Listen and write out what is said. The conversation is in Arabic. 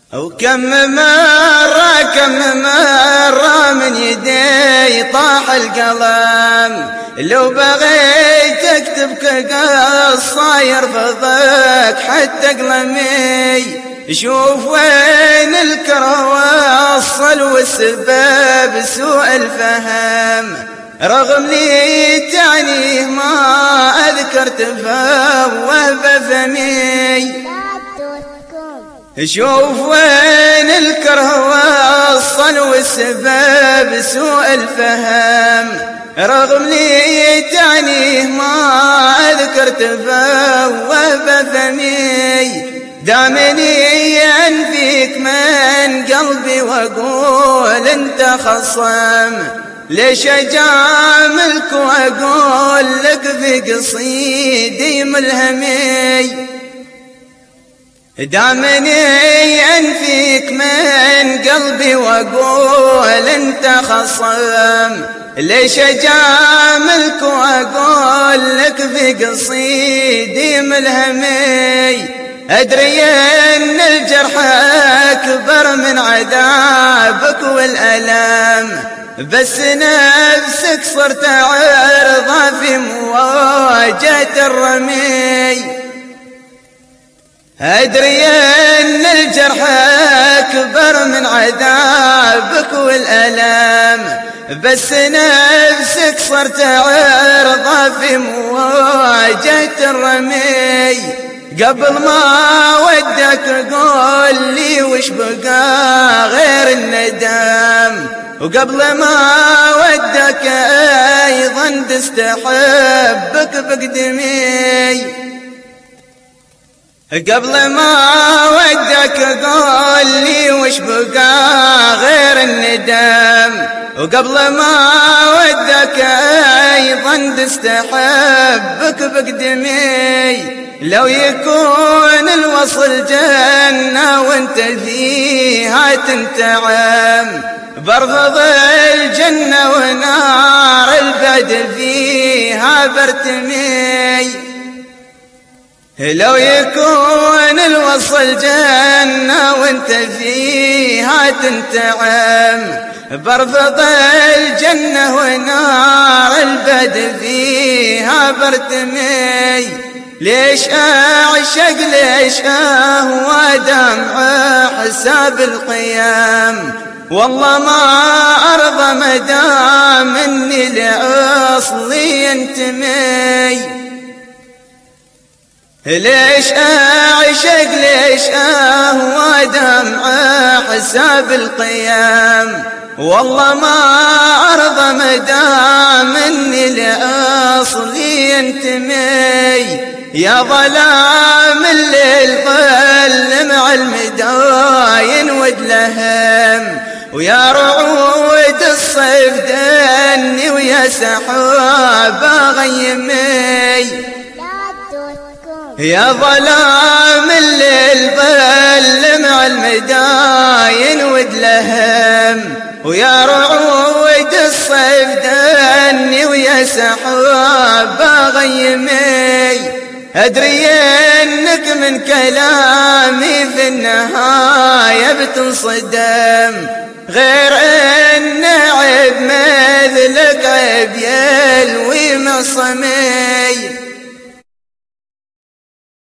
وكم مرة من يدي طاح القلم، لو بغيت اكتب قصة يرفضك حتى قلمي. شوف وين الكره وصل والسبب سوء الفهم، رغم لي تعنيه ما أذكرت فوه بفمي. شوف وين الكره وصل والسبب سوء الفهم، رغم لي تعنيه ما أذكرت فوه بفمي. دامني أنفيك من قلبي وأقول أنت خصم، ليش أجاملك وأقول لك في قصيدي ملهمي. دامني أنفيك من قلبي وأقول أنت خصم، ليش أجاملك وأقول لك في قصيدي ملهمي. أدري أن الجرح أكبر من عذابك والألم، بس نفسك صرت عرضة في مواجهة الرمي. أدري أن الجرح أكبر من عذابك والألم، بس نفسك صرت عرضة في مواجهة الرمي. قبل ما ودك قول لي وش بقى غير الندم، وقبل ما ودك أيضا تستحبك بقدمي. قبل ما ودك قول لي وش بقى غير الندم، وقبل ما ودك أيضا تستحبك بقدمي. لو يكون الوصل جنة وانت فيها تنتعم، برفض الجنة ونار البعد فيها برتمي. لو يكون الوصل جنة وانت فيها تنتعم، برفض الجنة ونار البعد فيها برتمي. ليش أعشق ليش أهوى دمع حساب القيام، والله ما أرضى مدام إني لأصلي ينتمي. ليش أعشق ليش أهوى دمع حساب القيام، والله ما أرضى مدام إني لأصلي ينتمي. يا ظلام الليل ظل مع المداين ودلهم، ويا رعود الصيف دني ويا سحاب غيمي. يا ظلام الليل ظل مع المداين ودلهم، ويا رعود الصيف دني ويا سحاب غيمي. أدري أنك من كلامي في النهاية بتنصدم، غير أن عيب مثلك عيب يلوي معصمي.